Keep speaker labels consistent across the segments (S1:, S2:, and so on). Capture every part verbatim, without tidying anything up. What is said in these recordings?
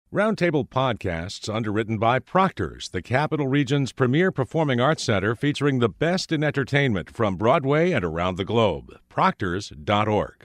S1: Roundtable Podcasts, underwritten by Proctor's, the Capital Region's premier performing arts center featuring the best in entertainment from Broadway and around the globe. Proctors dot org.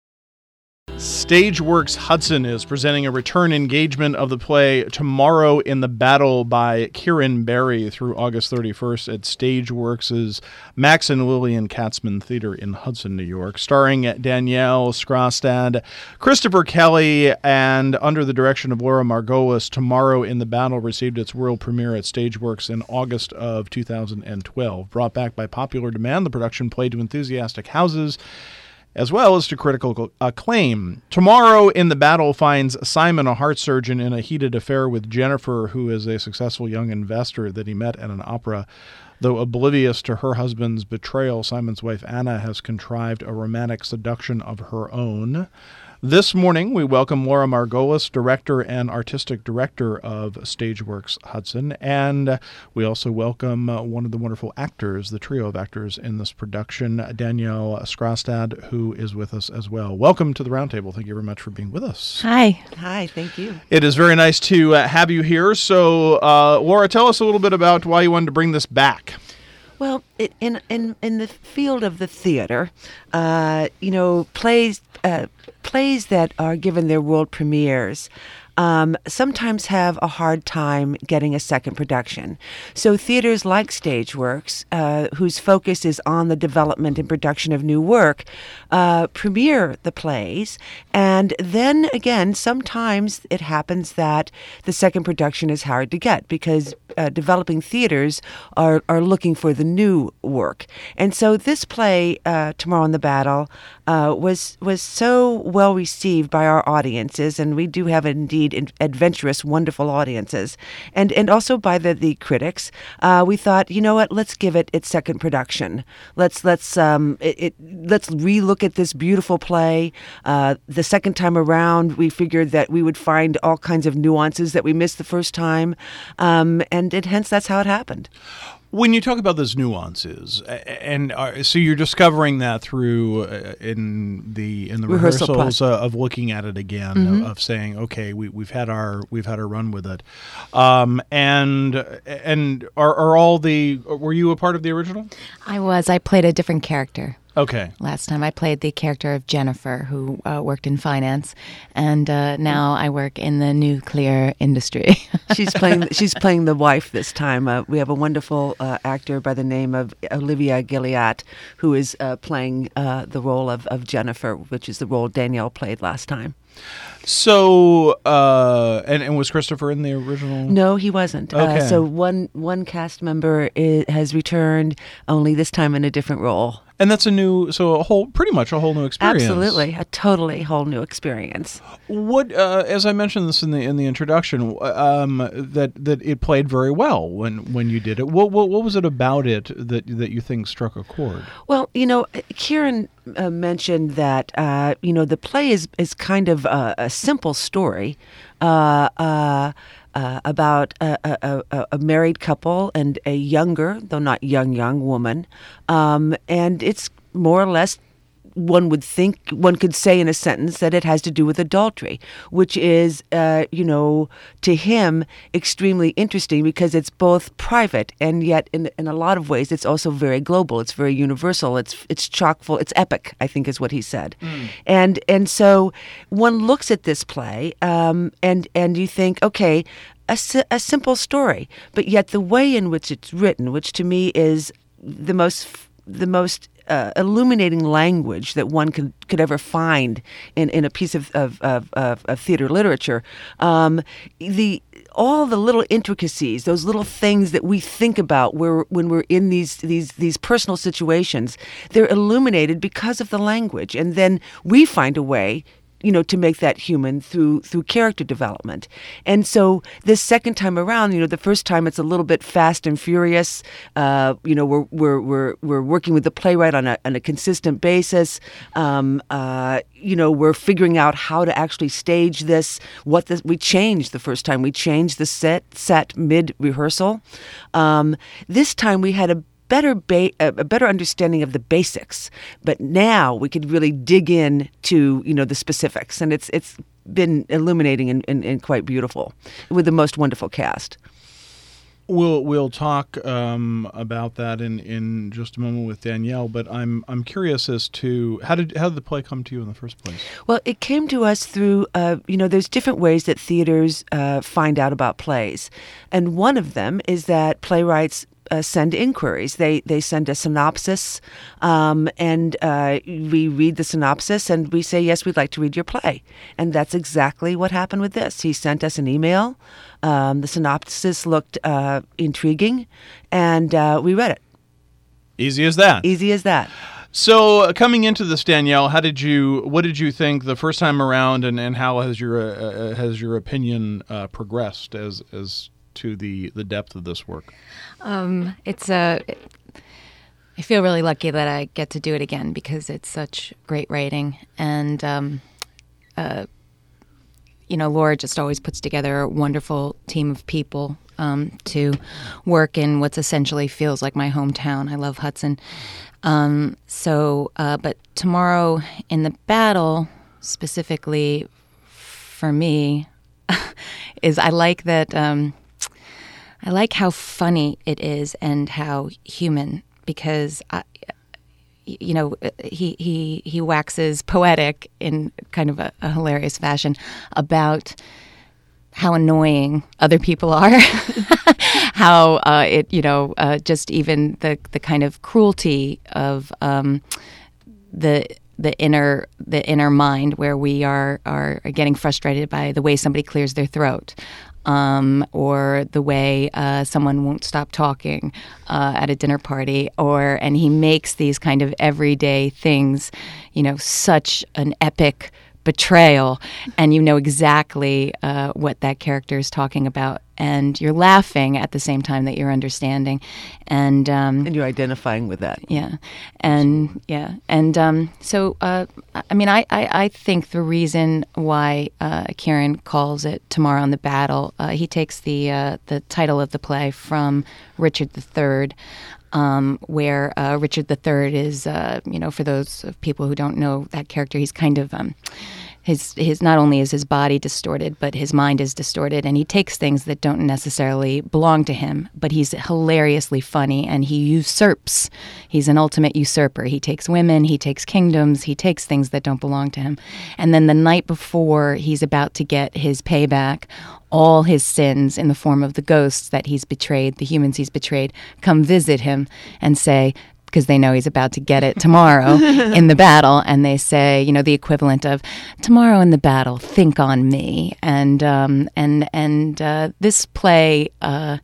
S2: Stageworks Hudson is presenting a return engagement of the play Tomorrow in the Battle by Kieran Barry through August thirty-first at Stageworks' Max and Lillian Katzman Theater in Hudson, New York, starring Danielle Skrastad, Christopher Kelly, and under the direction of Laura Margolis. Tomorrow in the Battle received its world premiere at Stageworks in August of two thousand twelve. Brought back by popular demand, the production played to enthusiastic houses as well as to critical acclaim. Tomorrow in the Battle finds Simon, a heart surgeon, in a heated affair with Jennifer, who is a successful young investor that he met at an opera. Though oblivious to her husband's betrayal, Simon's wife Anna has contrived a romantic seduction of her own. This morning, we welcome Laura Margolis, director and artistic director of Stageworks Hudson, and we also welcome uh, one of the wonderful actors, the trio of actors in this production, Danielle Skrastad, who is with us as well. Welcome to the Roundtable. Thank you very much for being with us.
S3: Hi.
S4: Hi, thank you.
S2: It is very nice to uh, have you here. So, uh, Laura, tell us a little bit about why you wanted to bring this back.
S4: Well, it, in in in the field of the theater, uh, you know, plays uh, plays that are given their world premieres um, sometimes have a hard time getting a second production. So theaters like Stageworks, uh, whose focus is on the development and production of new work, uh, premiere the plays, and then again, sometimes it happens that the second production is hard to get because Uh, developing theaters are, are looking for the new work. And so this play, uh, Tomorrow in the Battle, uh, was was so well received by our audiences, and we do have indeed in, adventurous, wonderful audiences, and and also by the, the critics. Uh, we thought, you know what, let's give it its second production. Let's let's um it, it let's relook at this beautiful play. Uh, the second time around, we figured that we would find all kinds of nuances that we missed the first time, um, and And it, hence, that's how it happened.
S2: When you talk about those nuances, and uh, so you're discovering that through uh, in the in the
S4: Rehearsal
S2: rehearsals uh, of looking at it again,
S4: Mm-hmm.
S2: of, of saying, okay, we, we've had our we've had our run with it, um, and and are, are all the were you a part of the original?
S3: I was. I played a different character.
S2: Okay.
S3: Last time I played the character of Jennifer, who uh, worked in finance, and uh, now I work in the nuclear industry.
S4: she's playing. She's playing the wife this time. Uh, we have a wonderful uh, actor by the name of Olivia Gilliatt, who is uh, playing uh, the role of, of Jennifer, which is the role Danielle played last time.
S2: So, uh, and, and was Christopher in the original?
S4: No, he wasn't.
S2: Okay.
S4: Uh, so one one cast member is, has returned, only this time in a different role.
S2: And that's a new, so a whole, pretty much a whole new experience.
S4: Absolutely, a totally whole new experience.
S2: What, uh, as I mentioned this in the in the introduction, um, that that it played very well when, when you did it. What, what what was it about it that that you think struck a chord?
S4: Well, you know, Kieran uh, mentioned that uh, you know the play is is kind of a, a simple story. Uh, uh, Uh, about a, a, a, a married couple and a younger, though not young, young woman. Um, and it's more or less, one would think, one could say in a sentence that it has to do with adultery, which is, uh, you know, to him, extremely interesting because it's both private and yet in in a lot of ways it's also very global. It's very universal. It's it's chock full. It's epic, I think is what he said. Mm. And and so one looks at this play um, and, and you think, okay, a, a simple story, but yet the way in which it's written, which to me is the most the most Uh, illuminating language that one could could ever find in, in a piece of of, of, of, of theater literature. Um, the all the little intricacies, those little things that we think about where when we're in these these these personal situations, they're illuminated because of the language, and then we find a way, you know, to make that human through through character development. And so this second time around, you know, the first time it's a little bit fast and furious. Uh, you know, we're we're we're we're working with the playwright on a on a consistent basis. Um, uh, you know, we're figuring out how to actually stage this. What the, we changed the first time. We changed the set set mid rehearsal. Um, this time we had a better ba- a better understanding of the basics, but now we could really dig in to, you know, the specifics, and it's it's been illuminating and, and, and quite beautiful with the most wonderful cast.
S2: We'll we'll talk um, about that in, in just a moment with Danielle, but I'm I'm curious as to how did how did the play come to you in the first place?
S4: Well, it came to us through uh, you know there's different ways that theaters uh, find out about plays, and one of them is that playwrights Uh, send inquiries. They they send a synopsis, um, and uh, we read the synopsis, and we say, yes, we'd like to read your play. And that's exactly what happened with this. He sent us an email. Um, the synopsis looked uh, intriguing, and uh, we read it.
S2: Easy as that.
S4: Easy as that.
S2: So uh, coming into this, Danielle, how did you? What did you think the first time around, and, and how has your uh, uh, has your opinion uh, progressed as as to the, the depth of this work?
S3: Um, it's a. I feel really lucky that I get to do it again because it's such great writing, and um, uh, you know, Laura just always puts together a wonderful team of people um, to work in what's essentially feels like my hometown. I love Hudson. Um, so, uh, but tomorrow in the battle, specifically for me, is I like that. Um, I like how funny it is and how human, because I, you know, he he he waxes poetic in kind of a, a hilarious fashion about how annoying other people are, how uh, it, you know, uh, just even the the kind of cruelty of um, the the inner the inner mind, where we are are getting frustrated by the way somebody clears their throat. Um, or the way uh, someone won't stop talking uh, at a dinner party, or and he makes these kind of everyday things, you know, such an epic betrayal, and you know exactly uh, what that character is talking about, and you're laughing at the same time that you're understanding, and um,
S4: and you're identifying with that.
S3: Yeah, and yeah, and um, so uh, I mean, I, I, I think the reason why uh, Kieran calls it Tomorrow in the Battle, uh, he takes the uh, the title of the play from Richard the Third. Um, where uh, Richard the Third is, uh, you know, for those of people who don't know that character, he's kind of, um, his his not only is his body distorted, but his mind is distorted, and he takes things that don't necessarily belong to him, but he's hilariously funny, and he usurps. He's an ultimate usurper. He takes women, he takes kingdoms, he takes things that don't belong to him. And then the night before he's about to get his payback, all his sins in the form of the ghosts that he's betrayed, the humans he's betrayed, come visit him and say, because they know he's about to get it tomorrow in the battle, and they say, you know, the equivalent of tomorrow in the battle, think on me. And um, and and uh, this play uh,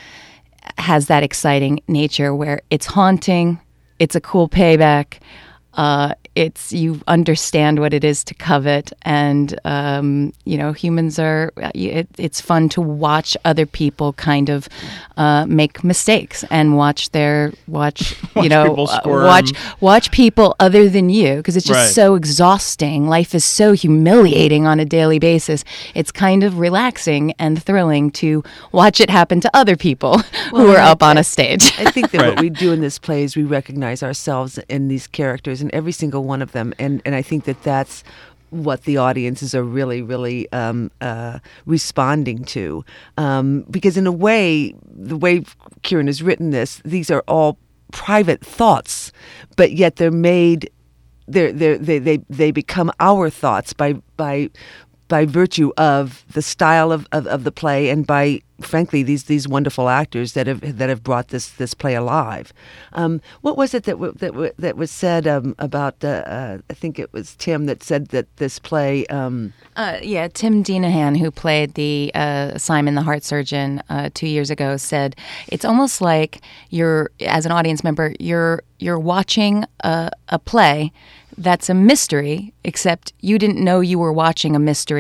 S3: has that exciting nature where it's haunting, it's a cool payback, uh, it's you understand what it is to covet, and um, you know, humans are. It, it's fun to watch other people kind of uh, make mistakes and watch their watch.
S2: watch
S3: you know, uh, watch watch people other than you, because it's just
S2: right.
S3: so exhausting. Life is so humiliating on a daily basis. It's kind of relaxing and thrilling to watch it happen to other people
S4: well,
S3: who are
S4: I,
S3: up on
S4: I,
S3: a stage.
S4: I think that
S2: right.
S4: what we do in this play is we recognize ourselves in these characters, and every single one of them, and and I think that that's what the audiences are really, really um, uh, responding to, um, because in a way, the way Kieran has written this, these are all private thoughts, but yet they're made, they're, they're, they they they become our thoughts by by by virtue of the style of, of, of the play, and by, frankly, these these wonderful actors that have that have brought this this play alive. Um, what was it that w- that w- that was said um, about? Uh, uh, I think it was Tim that said that this play. Um,
S3: Uh, yeah, Tim Dinahan, who played the uh, Simon the Heart Surgeon uh, two years ago, said it's almost like you're, as an audience member, you're you're watching a, a play that's a mystery, except you didn't know you were watching a mystery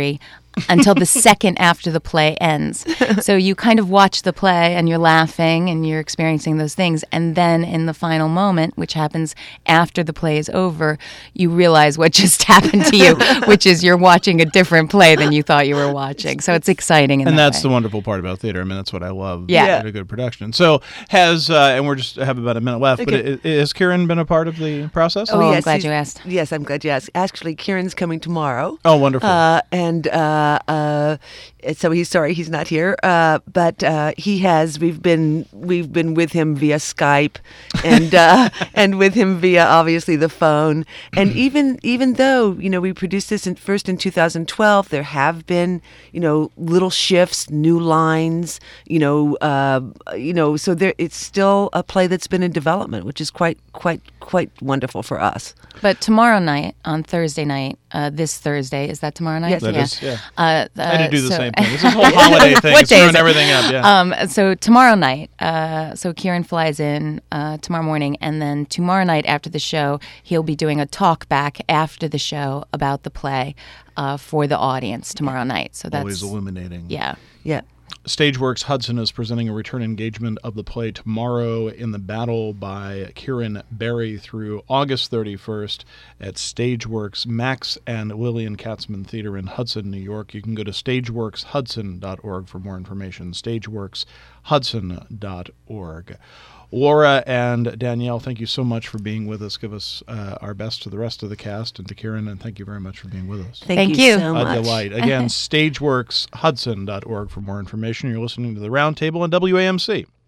S3: until the second after the play ends. So you kind of watch the play and you're laughing and you're experiencing those things. And then in the final moment, which happens after the play is over, you realize what just happened to you, which is you're watching a different play than you thought you were watching. So it's exciting. In
S2: and
S3: that
S2: that's
S3: way.
S2: the wonderful part about theater. I mean, that's what I love.
S3: Yeah.
S2: about a good production. So has, uh, and we're just have about a minute left,
S4: Okay.
S2: but i- has Kieran been a part of the process?
S3: Oh, I'm glad
S4: he's-
S3: you asked.
S4: Yes, I'm glad you asked. Actually, Kieran's coming tomorrow.
S2: Oh, wonderful.
S4: Uh, and uh, uh, so he's sorry he's not here, uh, but uh, he has. We've been we've been with him via Skype, and uh, and with him via obviously the phone. And even even though you know we produced this in, first in two thousand twelve, there have been you know little shifts, new lines, you know uh, you know. So there, it's still a play that's been in development, which is quite quite quite wonderful for us.
S3: But tomorrow night, on Thursday night, uh, this Thursday, is that tomorrow night?
S4: Yes,
S2: That
S3: yeah.
S2: is, yeah.
S3: Uh,
S2: I had to
S3: uh,
S2: do the
S3: so-
S2: same thing. This is a whole holiday thing.
S3: What
S2: It's
S3: day is
S2: throwing
S3: it?
S2: everything up. Yeah.
S3: Um, so tomorrow night, uh, so Kieran flies in uh, tomorrow morning, and then tomorrow night after the show, he'll be doing a talk back after the show about the play uh, for the audience tomorrow night. So that's
S2: Always illuminating.
S3: yeah.
S4: Yeah.
S2: Stageworks Hudson is presenting a return engagement of the play Tomorrow in the Battle by Kieran Barry through August thirty-first at Stageworks Max and Lillian Katzman Theater in Hudson, New York. You can go to stageworks hudson dot org for more information, stageworks hudson dot org. Laura and Danielle, thank you so much for being with us. Give us uh, our best to the rest of the cast and to Kieran, and thank you very much for being with us.
S4: Thank,
S3: Thank
S4: you,
S3: you.
S4: so
S2: A
S4: much.
S2: delight. Again, stageworks hudson dot org for more information. You're listening to the Roundtable on W A M C.